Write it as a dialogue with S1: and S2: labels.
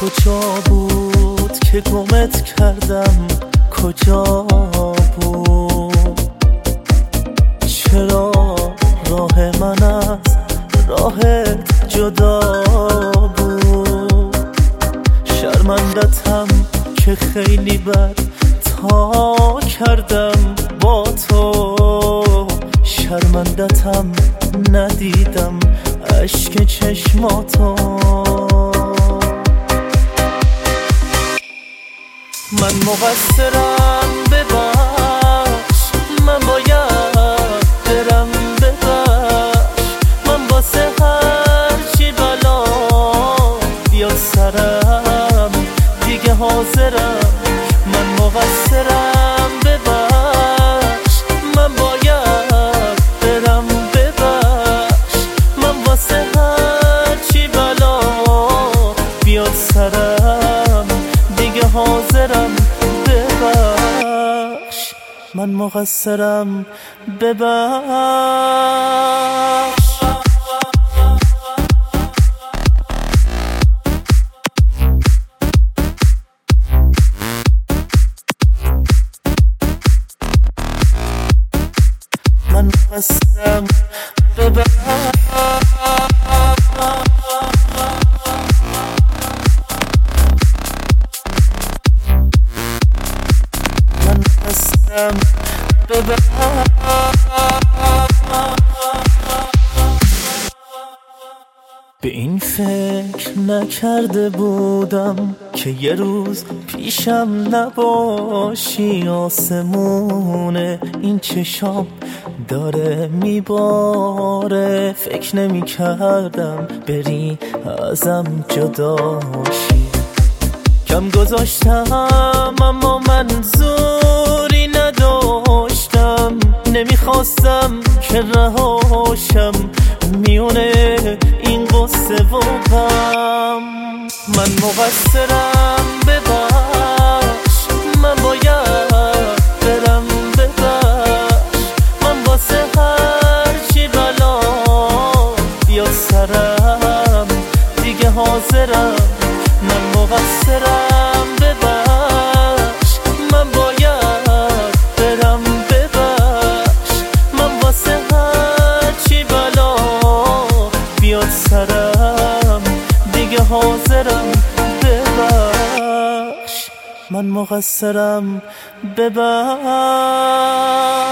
S1: کجا بود که گمت کردم؟ کجا بود؟ چرا راه من از راهت جدا بود؟ شرمندتم که خیلی بد تا کردم با تو، شرمندتم ندیدم اشک چشماتو. من مقصرم ببخش، من باید برم ببخش، من واسه هرچی بلا بیاد سرم دیگه حاضرم. من مقصرم ببخش، من باید برم ببخش، من واسه هرچی بلا بیاد سرم دیگه حاضرم. ببخش، من مقصرم ببخش. من مقصرم ببخش. من مقصرم ببخش. به این فکر نکرده بودم که یه روز پیشم نباشی. آسمون این چشام داره میباره، فکر نمی کردم بری ازم جداشی. کم گذاشتم اما منظوری نداشتم، نمیخواستم که رهاشم میونه این قصه و غم. من مقصرم ببخش، من باید برم ببخش، من واسه هرچی بلا بیاد سرم دیگه حاضرم. من مقصرم ببخش، من باید برم ببخش، من واسه هرچی بلا بیاد سرم دیگه حاضرم. ببخش، من مقصرم ببخش.